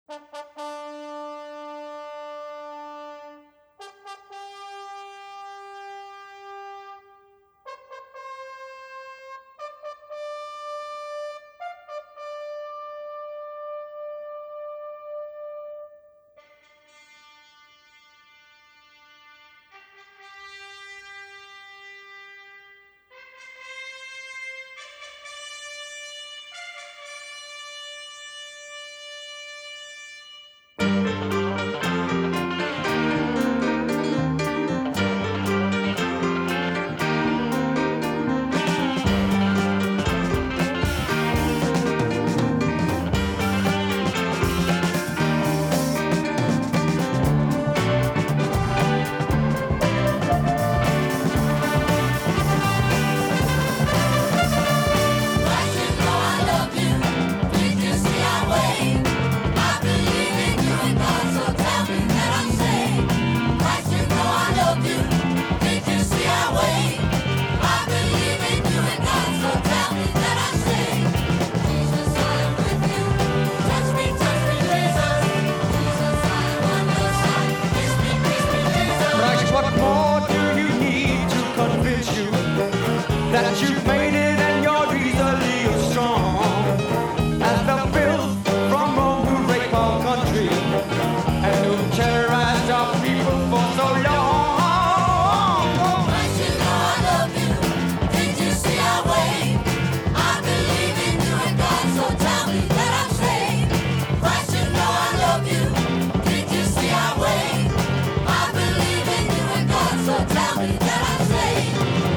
That you've made it and you're easily strong. As the filth from Rome who rape our country and who terrorized our people for so long. But you know I love you. Did you see our way? I believe in you and God, so tell me that I'm saved. But you know I love you. Did you see our way? I believe in you and God, so tell me that I'm saved.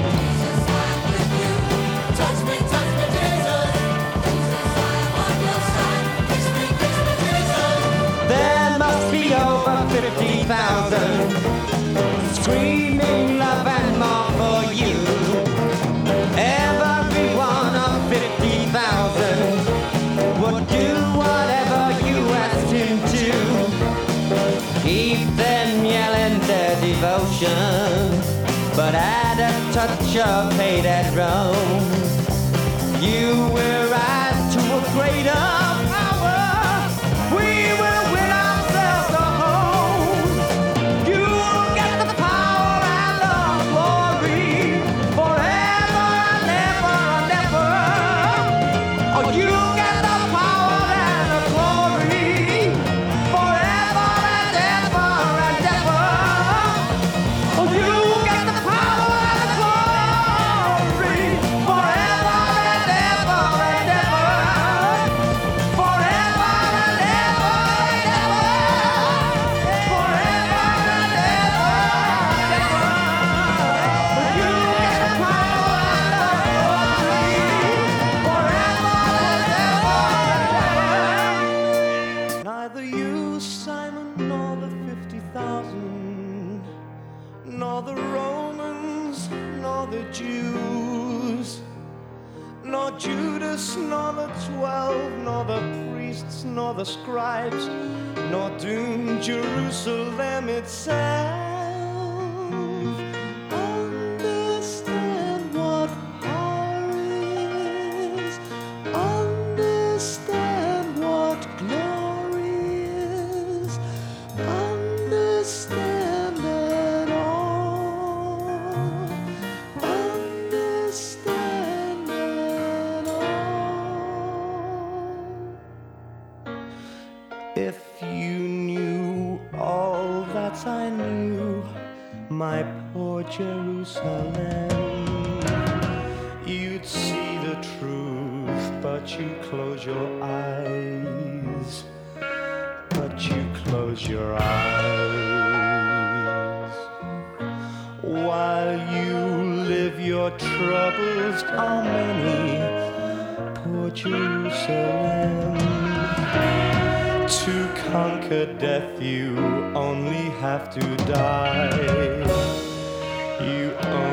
Touch me, Jesus. Jesus, I'm on your side. Kiss me, Jesus. There must be over 50,000 screaming love and more for you. Every one of 50,000 would do whatever you asked him to. Keep them yelling their devotion, but add a touch of hate at Rome. You will rise to a greater power. We will win ourselves a home. You will get the power and the glory forever and ever and ever. Oh, you get the power and the glory forever and ever and ever. Oh, you get the power and the glory forever and ever and ever. Forever and ever and ever. Forever and ever and ever. Oh, you get the power and the glory forever and ever and ever. Neither you, Simon, nor the 50,000, nor the Romans, nor the Jews, nor Judas, nor the 12, nor the priests, nor the scribes, nor doomed Jerusalem itself. Understand what power is. Understand what glory is. Understand it all. Understand it all. If you knew all that I knew, my poor Jerusalem, you'd see the truth, but you close your eyes. But you close your eyes. While you live, your troubles are many, poor Jerusalem. To conquer death, you only have to die. You